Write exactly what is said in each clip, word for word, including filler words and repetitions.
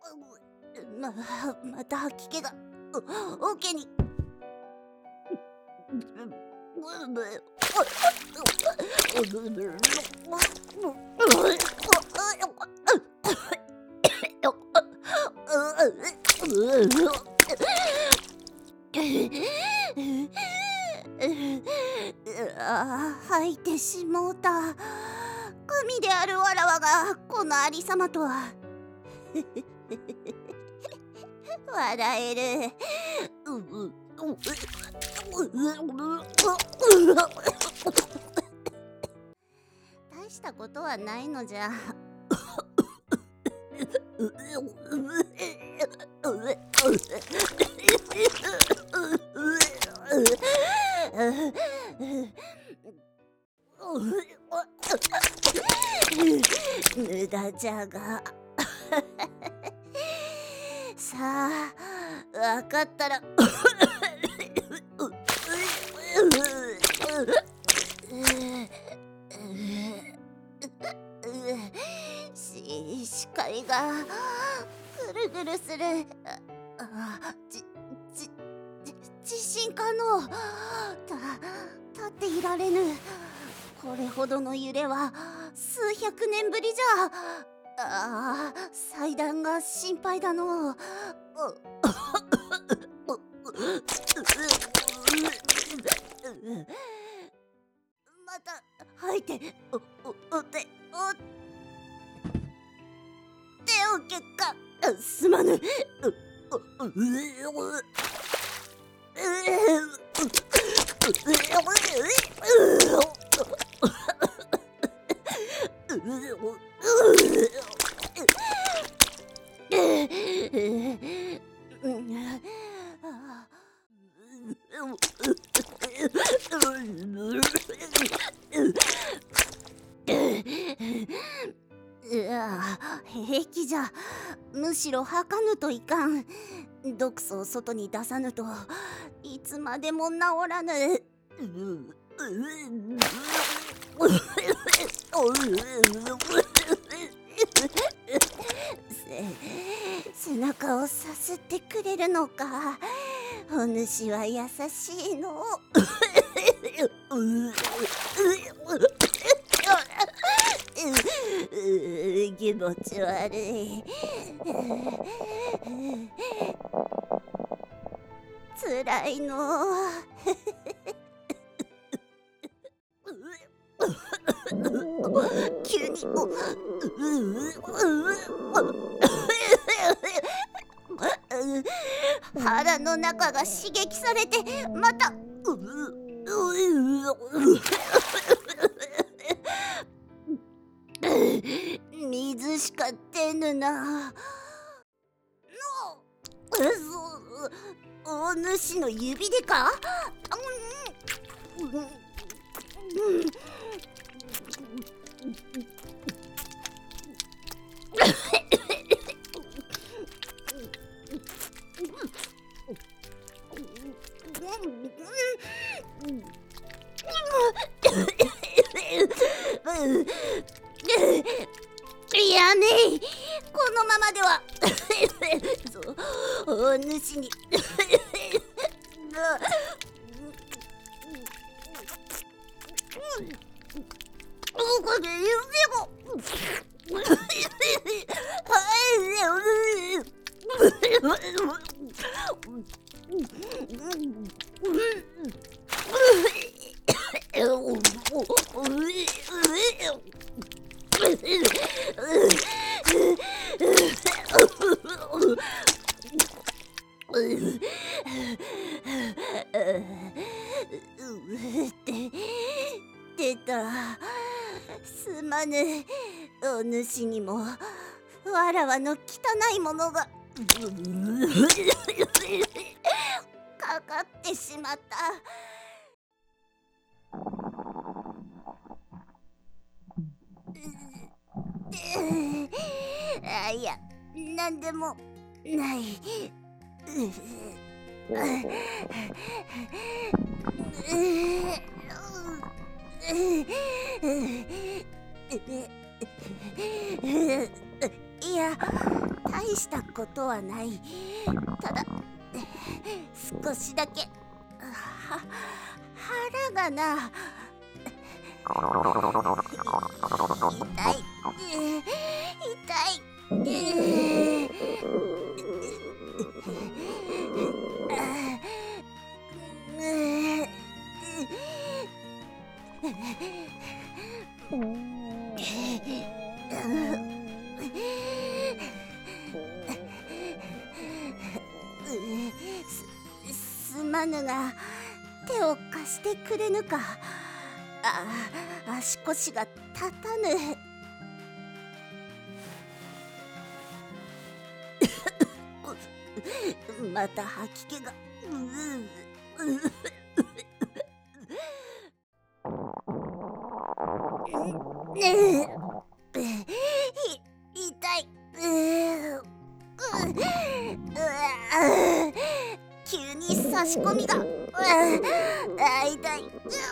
ま、また吐き気がお桶に。ああ、吐いてしもうた。神であるわらわがこのありさまとは。笑える。大したことはないのじゃ。無駄じゃが。さあ、わかったら。し視界がぐるぐるする。ああ、じじじ地震可能。た立っていられぬ。これほどの揺れは数百年ぶりじゃ。ああ、祭壇が心配だのう。また吐いて、おおお手お手を結果すまぬ。平気じゃ。むしろ吐かぬといかん。毒素を外に出さぬといつまでも治らぬ。せ背中をさすってくれるのか。お主は優しいの。気持ち悪い。つらいの。急に腹の中が刺激されてまた水しか出ぬな。お主の指でか。やめい、このままではお主に出た。すまぬ。お主にもわらわの汚いものがかかってしまった。あ、いや、なんでもない。 いや、大したことはない。ただ少しだけは腹がな痛い痛い。す、すまぬが手を貸してくれぬか。あ、足腰が立たぬ。また吐き気が。痛い。急に差し込みが。痛い。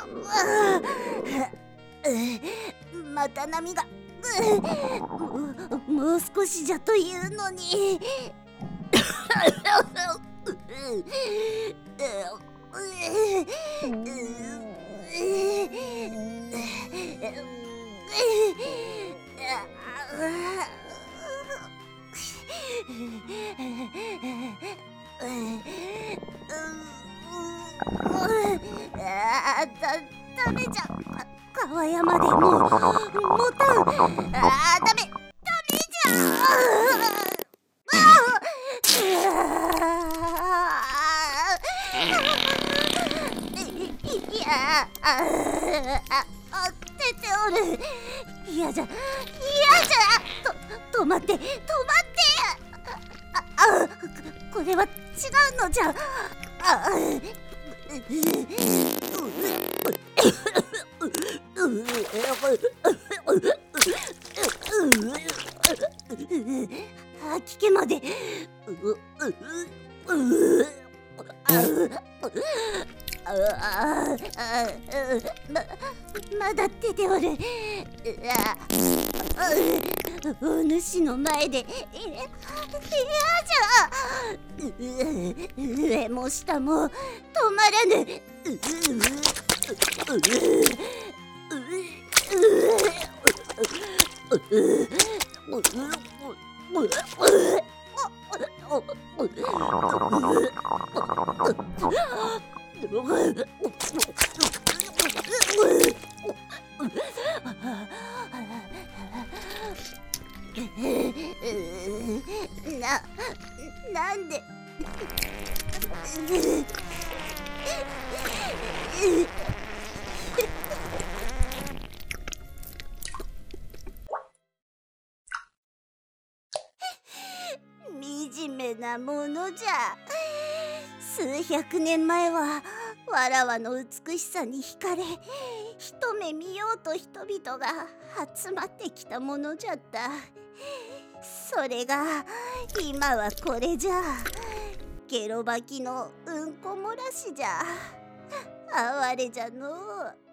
また波が。もう少しじゃというのに。あだダメじゃ。川山でももたん。あダメダメじゃ。いやああ出ておる。嫌じゃ嫌じゃ。と止まって止まって。ああこれは違うのじゃ。あ吐き気まで。ままだ出ておる。お主の前で嫌じゃ。上も下も止まらぬ。な、なんで惨めなものじゃ。数百年前はわらわの美しさに惹かれ、一目見ようと人々が集まってきたものじゃった。それが今はこれじゃ。ゲロ吐きのうんこ漏らしじゃ。哀れじゃのう。